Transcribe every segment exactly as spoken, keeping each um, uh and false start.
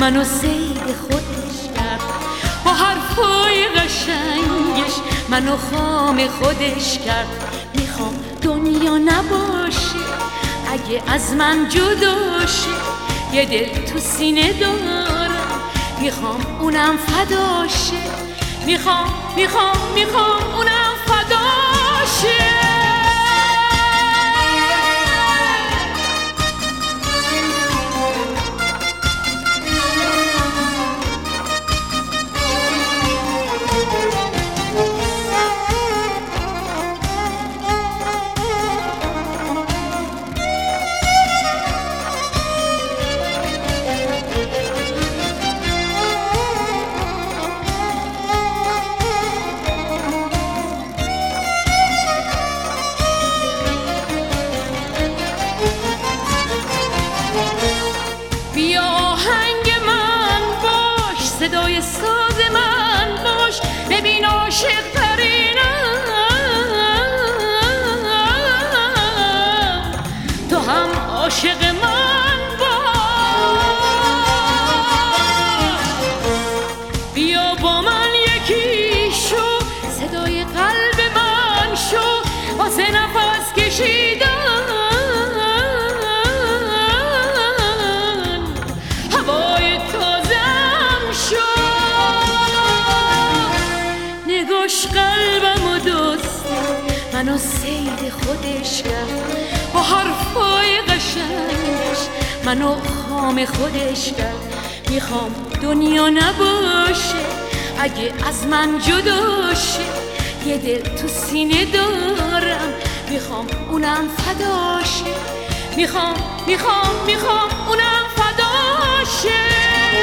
منو سید خودش کرد، با حرفای قشنگش منو خام خودش کرد. میخوام دنیا نباشه اگه از من جدا شه، یه دل تو سینه دارم میخوام اونم فدا شه. میخوام میخوام میخوام اونم فدا شه. صدای ساز من باش، ببین عاشق ترینم، تو هم عاشق من باش. بیا با من یکی شو، صدای قلب من شو، واسه نفس کشیدن هوای تازم شو. نگاش قلبمو دوست منو سید خودش کرد، با حرفای قشنگش منو خام خودش کرد. میخوام دنیا نباشه اگه از من جدا شه، یه دل تو سینه دارم میخوام اونم فدا شه. میخوام میخوام میخوام اونم فدا شه.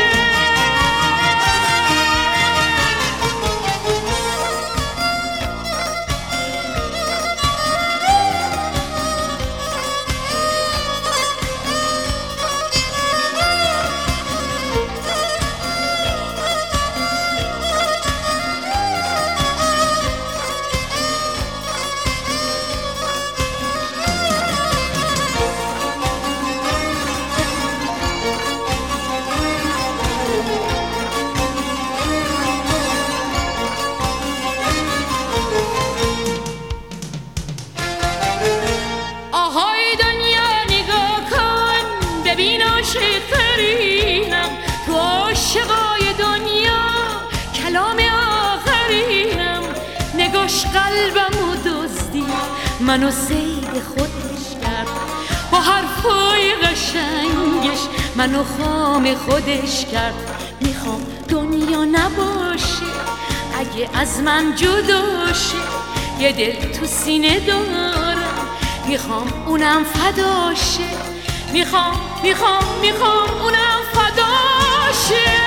تو عاشقای دنیا کلام آخرینم. نگاش قلبمو دزدی منو سید خودش کرد، با حرفای قشنگش منو خام خودش کرد. میخوام دنیا نباشه اگه از من جدا شه، یه دل تو سینه دارم میخوام اونم فدا شه. میخوام میخوام میخوام اونم فدا شه.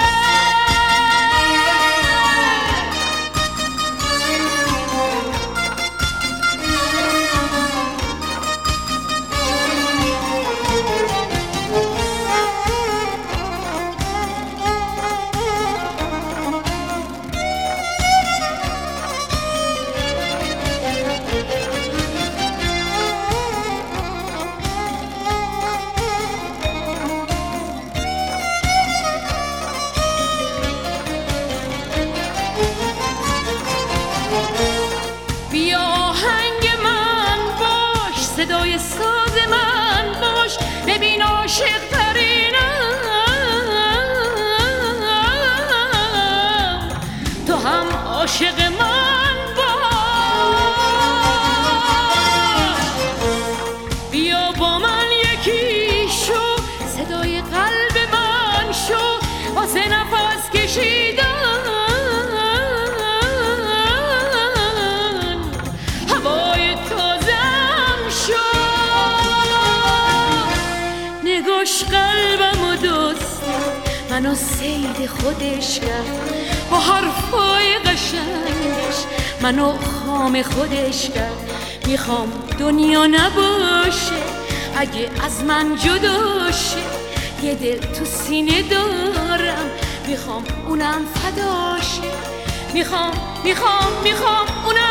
بیا آهنگ من باش، صدای ساز من باش، ببین عاشق ترینم، تو هم عاشق من باش. بیا با من یکی شو، صدای قلب من شو، واسه نفس کشیدن قلبمو دوست منو سید خودش کرد، با حرفای قشنگش منو خام خودش کرد. میخوام دنیا نباشه اگه از من جدا شه، یه دل تو سینه دارم میخوام اونم فدا شه. میخوام میخوام میخوام اونم